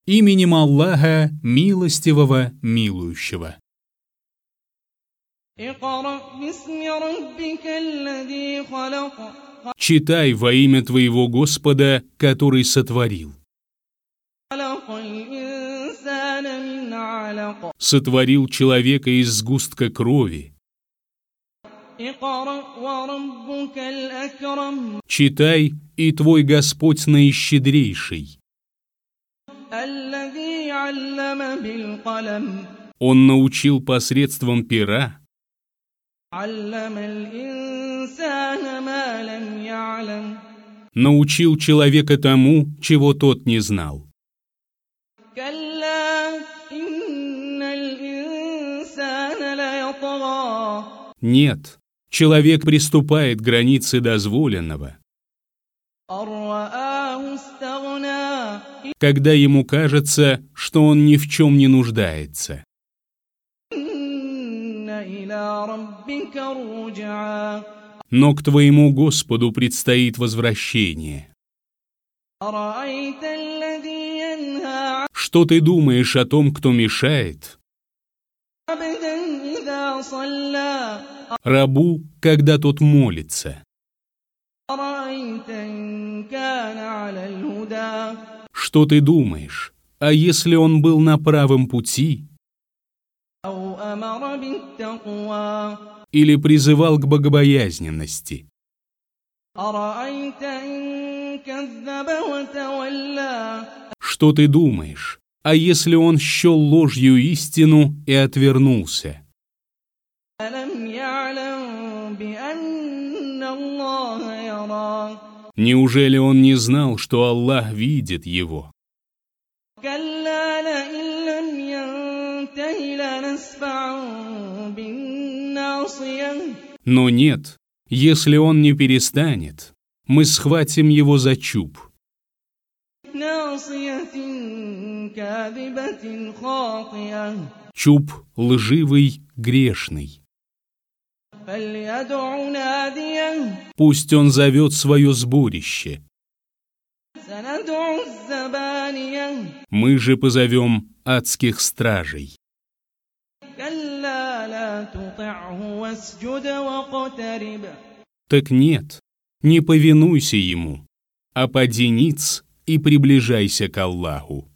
Именем Аллаха, милостивого, милующего. Читай во имя твоего Господа, который сотворил. Сотворил человека из сгустка крови. Читай, и твой Господь наищедрейший. Он научил посредством пера. Научил человека тому, чего тот не знал. Нет, человек приступает к границе дозволенного, когда ему кажется, что он ни в чем не нуждается. Но к твоему Господу предстоит возвращение. Что ты думаешь о том, кто мешает рабу, когда тот молится? Что ты думаешь, а если он был на правом пути или призывал к богобоязненности? Что ты думаешь, а если он счел ложью истину и отвернулся? Неужели он не знал, что Аллах видит его? Но нет, если он не перестанет, мы схватим его за чуб. Чуб лживый, грешный. Пусть он зовет свое сборище. Мы же позовем адских стражей. Так нет, не повинуйся ему, а поди ниц и приближайся к Аллаху.